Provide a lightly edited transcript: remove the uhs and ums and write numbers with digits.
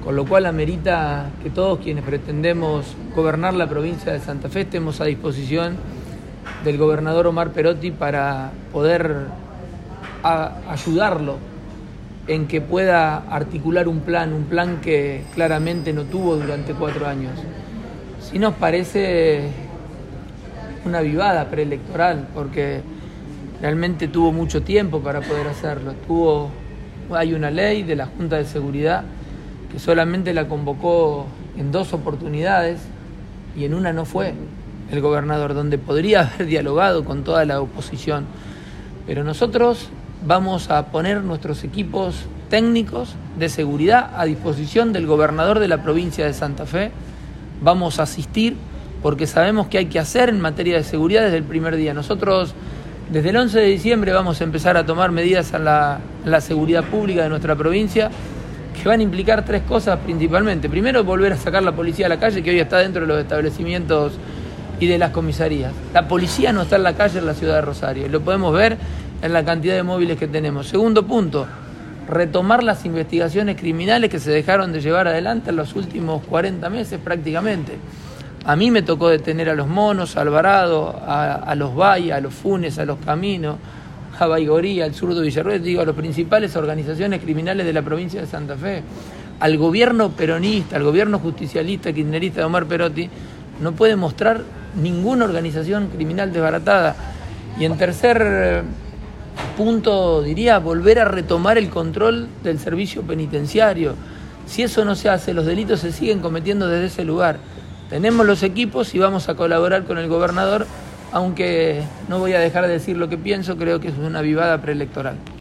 por lo cual amerita que todos quienes pretendemos gobernar la provincia de Santa Fe estemos a disposición del gobernador Omar Perotti para poder ayudarlo en que pueda articular un plan que claramente no tuvo durante 4 años. Sí nos parece una avivada preelectoral, porque realmente tuvo mucho tiempo para poder hacerlo. Hay una ley de la Junta de Seguridad que solamente la convocó en 2 oportunidades y en una no fue el gobernador, donde podría haber dialogado con toda la oposición. Pero nosotros vamos a poner nuestros equipos técnicos de seguridad a disposición del gobernador de la provincia de Santa Fe. Vamos a asistir porque sabemos que hay que hacer en materia de seguridad desde el primer día. Nosotros desde el 11 de diciembre vamos a empezar a tomar medidas en la seguridad pública de nuestra provincia que van a implicar 3 cosas principalmente. Primero, volver a sacar la policía a la calle, que hoy está dentro de los establecimientos y de las comisarías. La policía no está en la calle en la ciudad de Rosario, y lo podemos ver en la cantidad de móviles que tenemos. Segundo punto, retomar las investigaciones criminales que se dejaron de llevar adelante en los últimos 40 meses prácticamente. A mí me tocó detener a los Monos, a Alvarado, a los Bay, a los Funes, a los Caminos, a Baigorría, al Zurdo Villarruel, a las principales organizaciones criminales de la provincia de Santa Fe. Al gobierno peronista, al gobierno justicialista, kirchnerista de Omar Perotti, no puede mostrar ninguna organización criminal desbaratada. Y en tercer punto, diría, volver a retomar el control del servicio penitenciario. Si eso no se hace, los delitos se siguen cometiendo desde ese lugar. Tenemos los equipos y vamos a colaborar con el gobernador, aunque no voy a dejar de decir lo que pienso, creo que es una avivada preelectoral.